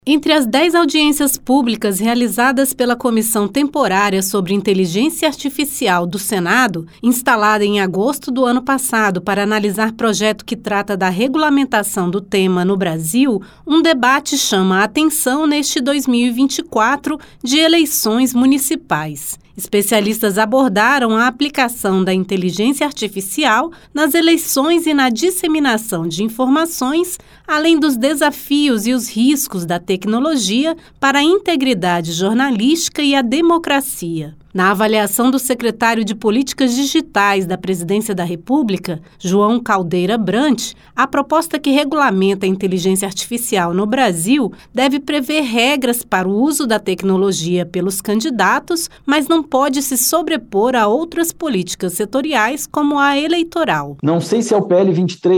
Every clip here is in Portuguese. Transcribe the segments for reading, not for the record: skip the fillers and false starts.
Entre as 10 audiências públicas realizadas pela Comissão Temporária sobre Inteligência Artificial do Senado, instalada em agosto do ano passado para analisar projeto que trata da regulamentação do tema no Brasil, um debate chama a atenção neste 2024 de eleições municipais. Especialistas abordaram a aplicação da inteligência artificial nas eleições e na disseminação de informações, além dos desafios e os riscos da tecnologia para a integridade jornalística e a democracia. Na avaliação do secretário de Políticas Digitais da Presidência da República, João Caldeira Brant, a proposta que regulamenta a inteligência artificial no Brasil deve prever regras para o uso da tecnologia pelos candidatos, mas não pode se sobrepor a outras políticas setoriais, como a eleitoral. Não sei se é o PL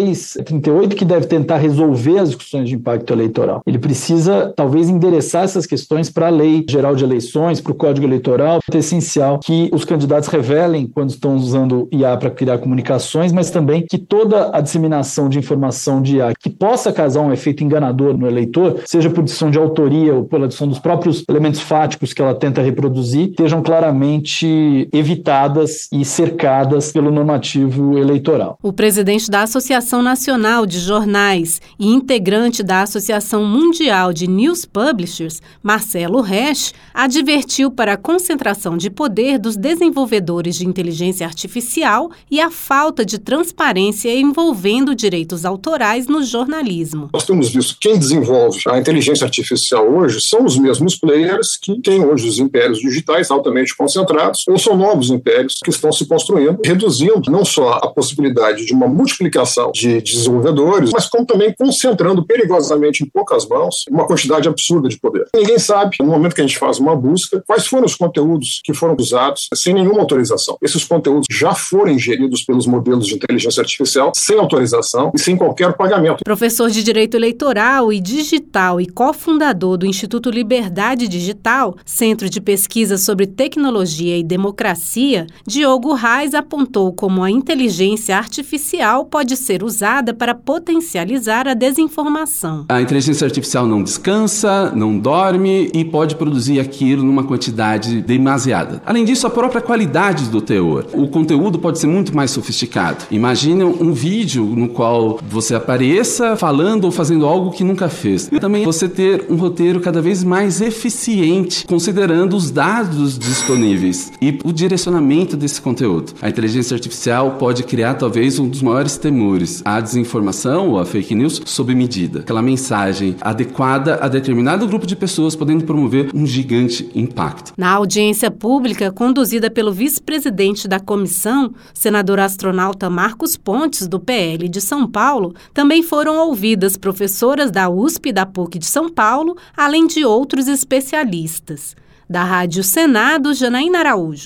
2338 que deve tentar resolver as discussões de impacto eleitoral. Ele precisa, talvez, endereçar essas questões para a Lei Geral de Eleições, para o Código Eleitoral, é essencial que os candidatos revelem quando estão usando IA para criar comunicações, mas também que toda a disseminação de informação de IA que possa causar um efeito enganador no eleitor, seja por adição de autoria ou pela adição dos próprios elementos fáticos que ela tenta reproduzir, estejam claramente evitadas e cercadas pelo normativo eleitoral. O presidente da Associação Nacional de Jornais e integrante da Associação Mundial de News Publishers, Marcelo Resch, advertiu para a concentração de poder dos desenvolvedores de inteligência artificial e a falta de transparência envolvendo direitos autorais no jornalismo. Nós temos visto que quem desenvolve a inteligência artificial hoje são os mesmos players que têm hoje os impérios digitais altamente concentrados, ou são novos impérios que estão se construindo, reduzindo não só a possibilidade de uma multiplicação de desenvolvedores, mas como também concentrando perigosamente em poucas mãos uma quantidade absurda de poder. Ninguém sabe, no momento que a gente faz uma busca, quais foram os conteúdos que foram usados sem nenhuma autorização. Esses conteúdos já foram ingeridos pelos modelos de inteligência artificial sem autorização e sem qualquer pagamento. Professor de Direito Eleitoral e Digital e cofundador do Instituto Liberdade Digital, Centro de Pesquisa sobre Tecnologia e Democracia, Diogo Reis apontou como a inteligência artificial pode ser usada para potencializar a desinformação. A inteligência artificial não descansa, não dorme e pode produzir aquilo numa quantidade demasiada. Além disso, a própria qualidade do teor. O conteúdo pode ser muito mais sofisticado. Imagine um vídeo no qual você apareça falando ou fazendo algo que nunca fez. E também você ter um roteiro cada vez mais eficiente, considerando os dados disponíveis e o direcionamento desse conteúdo. A inteligência artificial pode criar talvez um dos maiores temores, a desinformação ou a fake news sob medida. Aquela mensagem adequada a determinado grupo de pessoas, podendo promover um gigante impacto. Na audiência pública conduzida pelo vice-presidente da comissão, senador astronauta Marcos Pontes, do PL de São Paulo, também foram ouvidas professoras da USP e da PUC de São Paulo, além de outros especialistas. Da Rádio Senado, Janaína Araújo.